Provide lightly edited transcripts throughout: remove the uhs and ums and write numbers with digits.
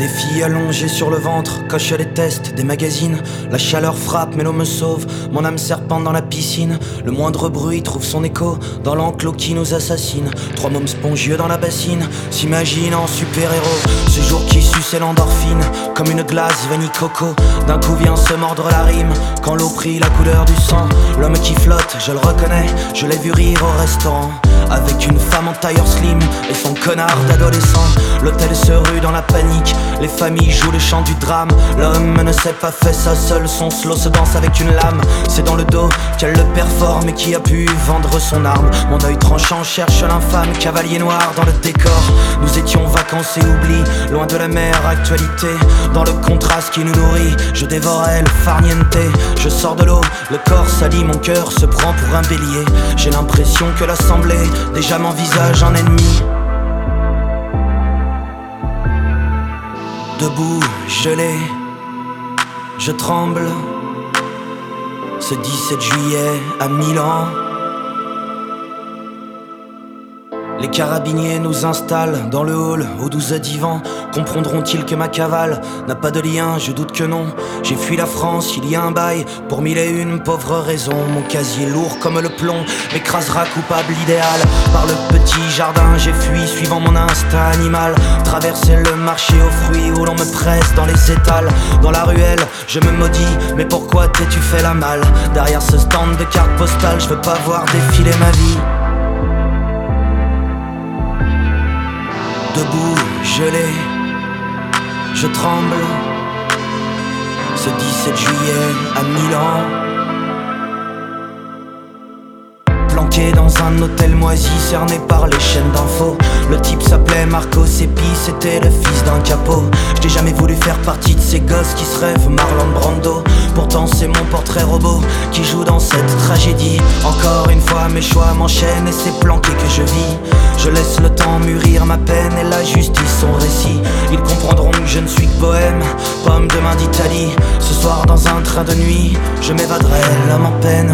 Des filles allongées sur le ventre cochent les tests des magazines. La chaleur frappe mais l'eau me sauve, mon âme serpente dans la piscine. Le moindre bruit trouve son écho dans l'enclos qui nous assassine. Trois mômes spongieux dans la bassine s'imaginent en super-héros. Ce jour qui suçait l'endorphine comme une glace vanille coco. D'un coup vient se mordre la rime quand l'eau prit la couleur du sang. L'homme qui flotte, je le reconnais, je l'ai vu rire au restaurant avec une femme en tailleur slim et son connard d'adolescent. L'hôtel se rue dans la panique, les familles jouent le chant du drame. L'homme ne s'est pas fait ça seul, son slow se danse avec une lame. C'est dans le dos qu'elle le performe et qui a pu vendre son arme. Mon œil tranchant cherche l'infâme cavalier noir dans le décor. Nous étions vacances et oubli, loin de la mer actualité. Dans le contraste qui nous nourrit, je dévorais le farniente. Je sors de l'eau, le corps s'allie, mon cœur se prend pour un bélier. J'ai l'impression que l'assemblée déjà m'envisage en ennemi. Debout, gelé, je tremble. Ce 17 juillet à Milan. Les carabiniers nous installent dans le hall aux 12 divans. Comprendront-ils que ma cavale n'a pas de lien? Je doute que non. J'ai fui la France, il y a un bail pour 1001 pauvres raisons. Mon casier lourd comme le plomb m'écrasera coupable idéal. Par le petit jardin j'ai fui suivant mon instinct animal. Traverser le marché aux fruits où l'on me presse dans les étals. Dans la ruelle je me maudis, mais pourquoi t'es-tu fait la malle? Derrière ce stand de cartes postales je veux pas voir défiler ma vie. Debout, gelé, je tremble. Ce 17 juillet à Milan. Planqué dans un hôtel moisi, cerné par les chaînes d'infos. Le type s'appelait Marco Seppi, c'était le fils d'un capot. J'n'ai jamais voulu faire partie de ces gosses qui se rêvent Marlon Brando. Pourtant c'est mon portrait robot qui joue dans cette tragédie. Encore une fois mes choix m'enchaînent et c'est planqué que je vis. Je laisse le temps mûrir ma peine et la justice son récit. Ils comprendront que je ne suis que bohème, pomme de main d'Italie. Ce soir dans un train de nuit, je m'évaderai l'âme en peine.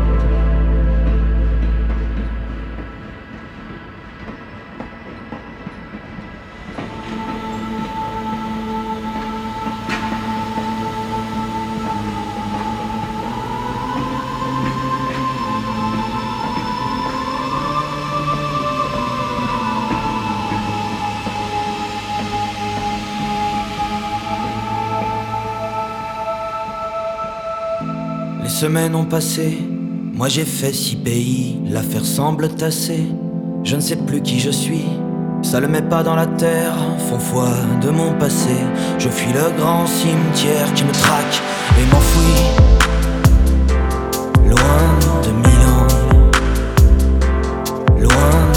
Les semaines ont passé, moi j'ai fait 6 pays, l'affaire semble tassée. Je ne sais plus qui je suis, ça le met pas dans la terre, font foi de mon passé. Je fuis le grand cimetière qui me traque et m'enfuis loin de Milan, loin